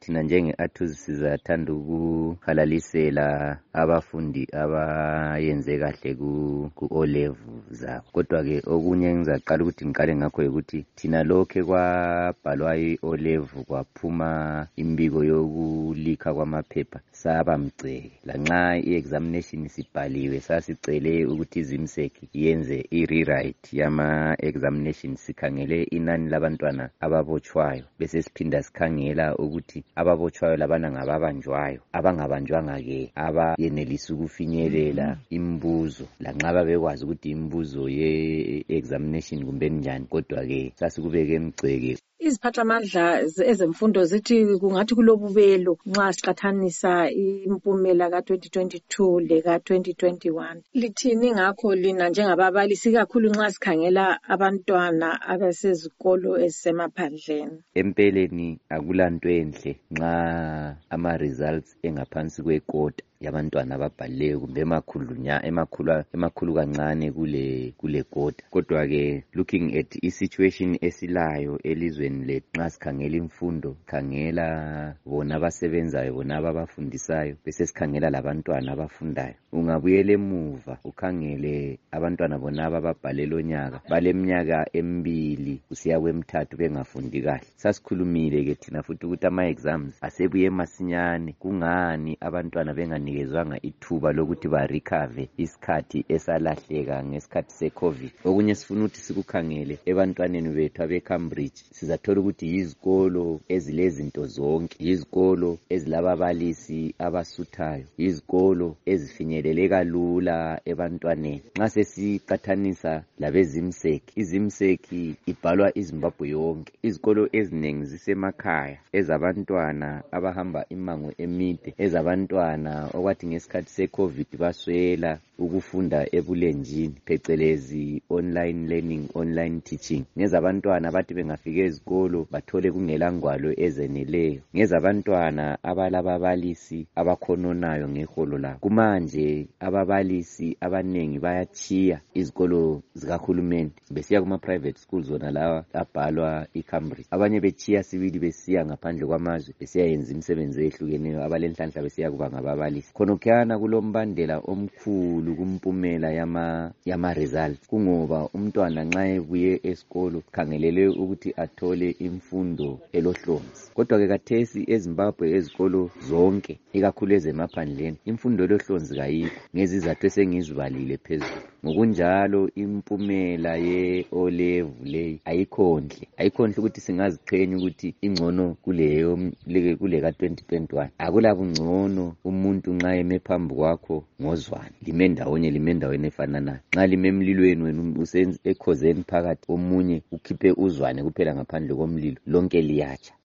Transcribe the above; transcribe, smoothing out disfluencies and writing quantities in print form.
thina njenge-ATUZ sizathanda ukuhalalisela abafundi abayenze kahle ku-O level zabo. Kodwa-ke okunye engizaqala ukuthi ngiqale ngakho ukuthi thina lokhe kwabhalwa i-O level kwaphuma imbiko yokulikha kwamaphepha saba mgceke. Lanxa i-examination sibhaliwe sasicele ukuthi iZIMSEC yenze i-rewrite yama-examination sikhangele inani labantwana ababotshwayo bese siphinda sikhangela ukuthi ababotshwayo labana ngababanjwayo abangabanjwanga-ke abayenelisa ukufinyelela imibuzo lanxa babekwazi ukuthi imibuzo ye-examination kumbe njani kodwa-ke sasikubeke emgceke. Iziphathamandla ezemfundo zithi kungathi kulobubelo nxa siqathanisa impumela ka-2022 leka-2021. Lithini ngakho lina njengababalisi kakhulu nxa sikhangela abantwana abasezikolo ezisemaphandleni? Empeleni akulanto enhle nxa ama-results engaphansi kwekota yabantwana ababhalileyo kumbe emakhulu kancane kule kota. Kodwa-ke looking at i-situation esilayo elizweni lethu nxa sikhangela imfundo, khangela bona abasebenzayo bona ababafundisayo bese sikhangela labantwana abafundayo. Ungabuyela emuva ukhangele abantwana bona abababhalela onyaka baleminyaka 2 kusiya kwe-3 bengafundi kahle. Sasikhulumile-ke thina futhi ukuthi ama-exams asebuye masinyane. Kungani abantwana benganikezwanga ithuba lokuthi barecover isikhathi esalahleka ngesikhathi se-COVID? Okunye sifuna ukuthi sikukhangele ebantwaneni bethu abe-Cambridge. Sizathola ukuthi yizikolo ezilezinto zonke, yizikolo ezilababalisi abasuthayo, yizikolo ezifinyeleleka lula ebantwaneni. Nxa sesiqathanisa labeZIMSEC, iZIMSEC ibhalwa iZimbabwe yonke. Izikolo ezinengi zisemakhaya ezabantwana abahamba imango emide, ezabantwana okwathi ngesikhathi se-COVID baswela ukufunda ebulenjini phecelezi online learning, online teaching. Ngezabantwana bathi bengafika ezikolo bathole kungela ngwalo ezeneleyo. Ngezabantwana abalababalisi abakhononayo ngeholo labo. Kumanje ababalisi abanengi bayatshiya izikolo zikahulumeni besiya kuma-private schools zona lawa abhalwa iCambridge. Abanye betshiya sibili besiya ngaphandle kwamazwe besiyayenza imisebenzi ehlukeneyo, abalenhlanhla besiya kuba ngababalisi. Khonokhuyana kulombandela omkhulu kumpumela yama-results. Kungoba umntwana nxa ebuye esikolo khangelele ukuthi athole imfundo elohlonzi. Kodwa-ke kathesi eZimbabwe ezikolo zonke ikakhulu ezemaphandleni imfundo elohlonzi kayikho ngezizathu esengizibalile phezulu. Ngokunjalo impumela ye-O level leyi ayikho nhle ukuthi singaziqhenya ukuthi ingcono kule ka-2021. Akulabungcono umuntu nxa eme phambi kwakho ngozwane lime ndawonye efananayo. Nxa lime emlilweni wena ekhozeni phakathi omunye ukhiphe uzwane kuphela ngaphandle komlilo lonke liyatsha.